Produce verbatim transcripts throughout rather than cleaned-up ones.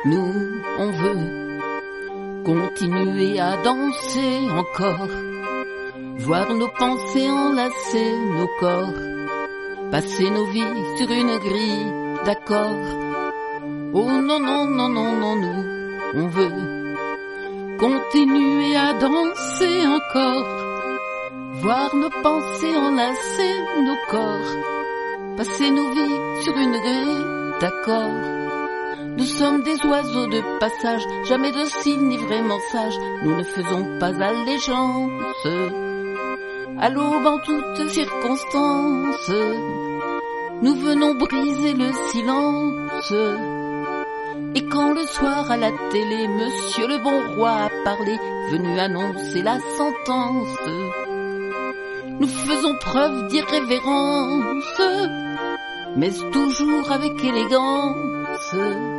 Nous, on veut continuer à danser encore, voir nos pensées enlacer nos corps, passer nos vies sur une grille d'accords. Oh non, non, non, non, non, nous, on veut continuer à danser encore, voir nos pensées enlacer nos corps, passer nos vies sur une grille d'accords. Nous sommes des oiseaux de passage, jamais dociles ni vraiment sages, nous ne faisons pas allégeance à l'aube en toutes circonstances. Nous venons briser le silence. Et quand le soir à la télé, monsieur le bon roi a parlé, venu annoncer la sentence, nous faisons preuve d'irrévérence, mais toujours avec élégance.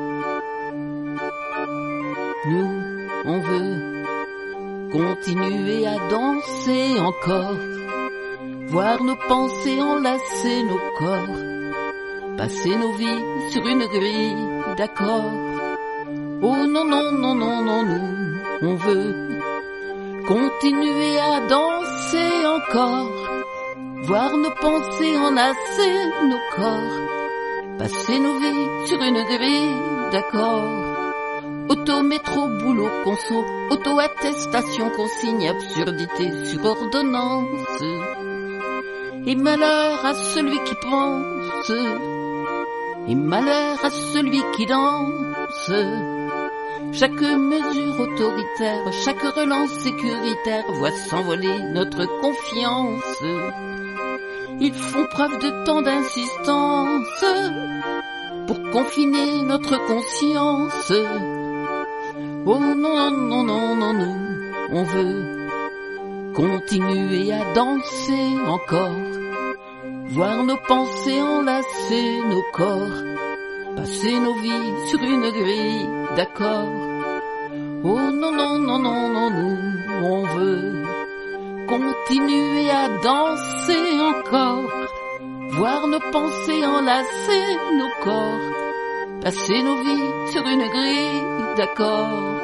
Nous, on veut continuer à danser encore, voir nos pensées enlacer nos corps, passer nos vies sur une grille d'accords. Oh non, non, non, non, non, nous, on veut continuer à danser encore, voir nos pensées enlacer nos corps, passer nos vies sur une grille d'accords. Auto, métro, boulot, conso, auto-attestation, consigne, absurdité sur ordonnance. Et malheur à celui qui pense, et malheur à celui qui danse. Chaque mesure autoritaire, chaque relance sécuritaire voit s'envoler notre confiance. Ils font preuve de tant d'insistance pour confiner notre conscience. Oh non, non, non, non, nous, on veut continuer à danser encore, voir nos pensées enlacer nos corps, passer nos vies sur une grille d'accords. Oh non, non, non, non, non, nous, on veut continuer à danser encore, voir nos pensées enlacer nos corps, passer nos vies sur une grille d'accords.